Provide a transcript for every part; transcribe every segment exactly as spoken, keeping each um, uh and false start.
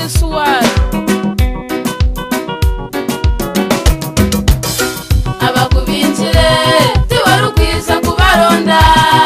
n'isuwari abakubinjire tiwari ukwiza kubaronda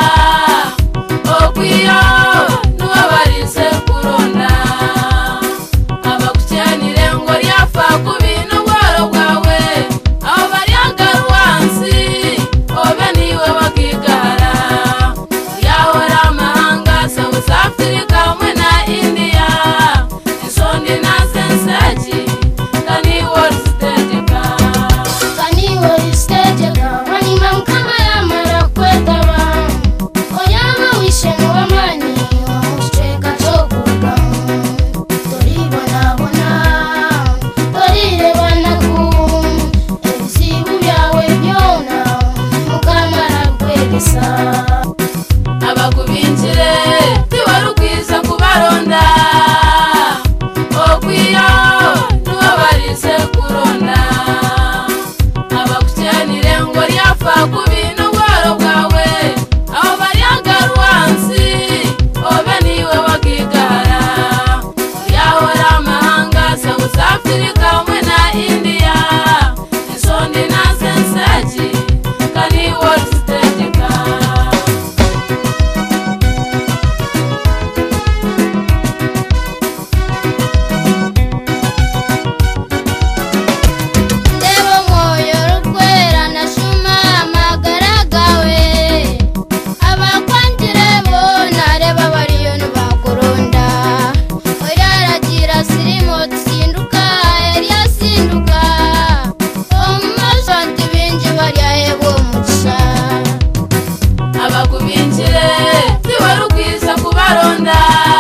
okwiyo nuwabarize kuronda abakukenire ngo ryafa ku bintu bworo bwawe aho baryangaruwansi obe niwe wakigara yahora amahanga South Africa hamwe na India isondi na sensaji kani world stage ka kani world stage ka wani mamkama ya mara kwetaba oyama wishe wa mani omusheka chokuka toribona bona torire banaku ebizibu byawe byona mukamara kwegesa abakubinjire tiwari ukwiza kubaronda okwiyo nuwabarize kuronda abakukenire ngo ryafa ku bintu bworo bwawe aho baryangaruwansi obe niwe wakigara yahora amahanga South Africa hamwe na India isondi na sensaji kani world stage ka ndebo moyo rukwera na shuma magaragawe abakwanjire bo nareba bariyo nubakoronda oyaragira sirimo tsinduka eriya sinduka omumashanti binji baryaebo mugisha abakubinjire tiwari ukwiza kubaronda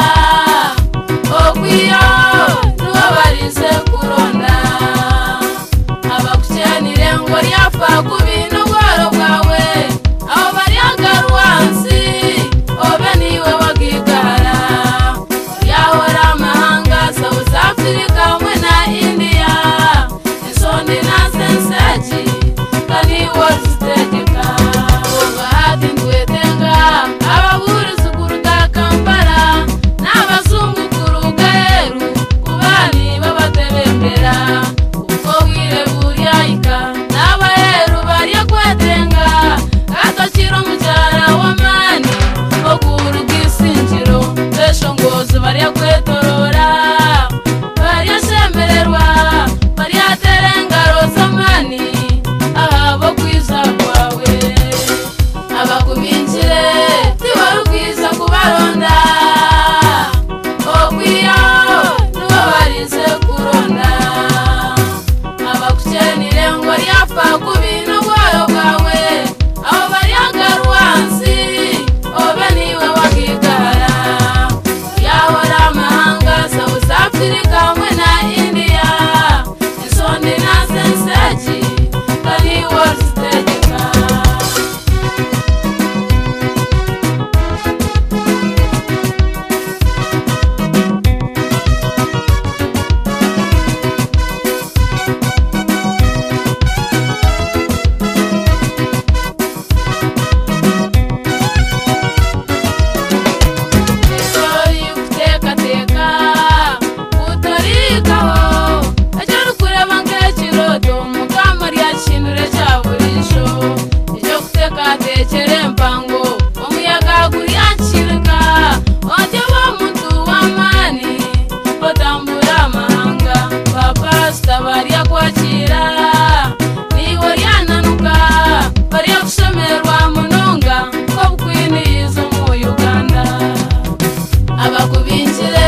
okwiyo nuwabarize kuronda abakukenire ngo ryafa ku bintu bworo bwawe aho baryangaruwansi obe niwe wakigara yahora amahanga South Africa hamwe na India isondi na sensaji kani world stage ka bahati ndwetenga ababuruzi kuruta Kampala n'abazungu kurugaheru kubani babatebembera ubwo wire buryayika n'abaheru barya kwetenga gatokira umucyara wa mani okuruga isinjiro besho ngozi barya kwetorora barya shemererwa barya terengaro z'amani ahabo kwiza kwawe abakubinjire tiwari ukwiza kubaronda okwiyo nuwabarize kuronda abakukenire ngo ryafa ku bintu bworo bwawe aho baryangaruwansi obe niwe wakigara yahora amahanga South Africa hamwe na India isondi na sensaji kani world stage ka isori ukutekateka utorikaho ajya kureba nk'ekiroto mukama ryashinure cya burisho icyo gutekatekere mpango umuyaga guryankirika ojya bo muntu w'amani otambura amahanga bapasita barya kwakira nibo ryananuka barya gushemerwa munonga ko bukwinizo mu Uganda abakubinjire